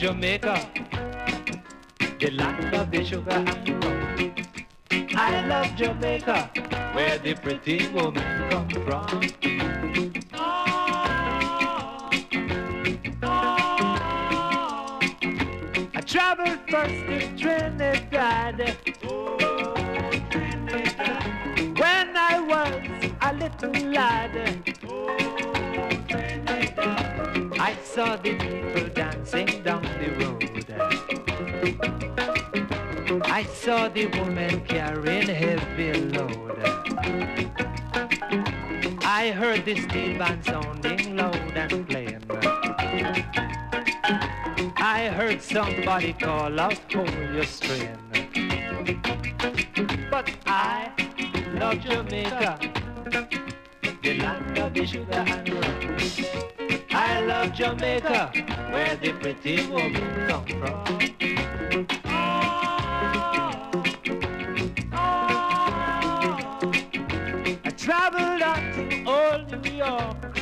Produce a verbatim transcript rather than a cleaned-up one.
Jamaica, the land of the sugar and rum. I love Jamaica, where the pretty women come from. I traveled first to Trinidad, when I was a little lad. I saw the people dancing down the road. I saw the woman carrying heavy load. I heard the steel band sounding loud and playing. I heard somebody call out, hold your string. But I love Jamaica, the land of the sugar and rum. I love Jamaica, where the pretty women come from. I traveled out to old New York,